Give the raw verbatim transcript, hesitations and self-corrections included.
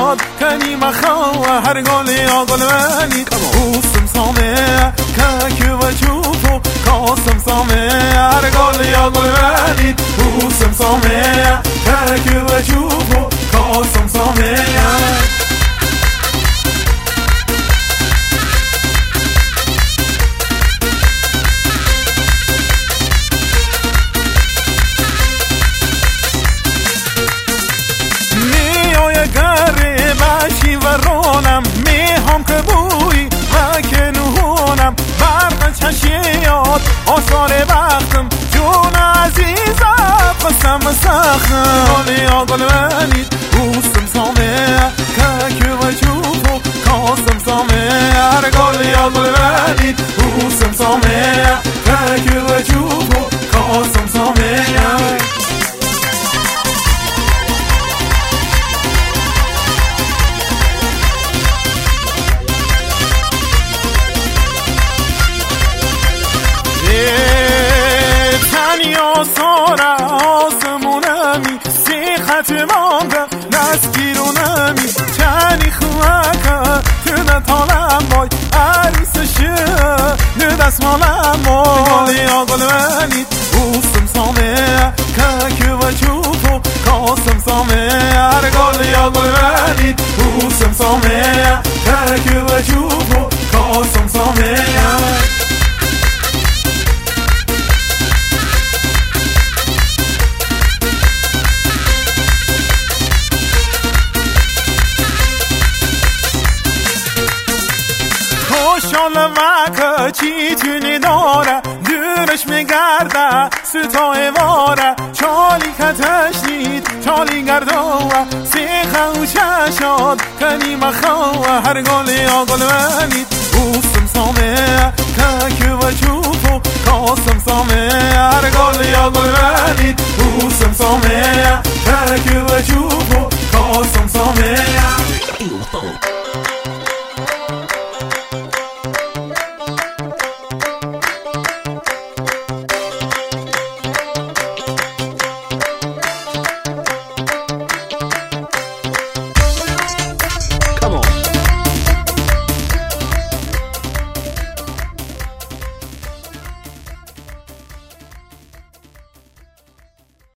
شاد کنی مخوا هر گل یا گل منی اوسم سامه که و چوفو کاسم سامه هر گل یا گل منی اوسم سامه که و چوفو کاسم سامه ورانم میهم که بوی و که نهونم برق چشیات آثار بختم جون عزیزم قسم سختم گلی آگل منید اوستم سامه که و چوفو کاسم سامه هر گلی آگل منید اوستم سامه که و چوفو کاسم سامه سارا آسمونمی سی خط مانده نست بیرونمی چنی خواه تو نتالم بای عریس شه نو دست مالم بای گلی آگل منید اوستم سامه که و چوفو کاسم سامه هر گلی آگل منید اوستم سامه که و چوفو کاسم سامه خوشحال وقت چی تونی داره دورش میگرده ستای واره چالی کتش نید چالی گردوه سیخه و چشاد کنی مخواه هر گلی آگل منید اوستم سامه که و چوفو کاسم سامه هر گلی آگل منید اوستم سامه که و چوفو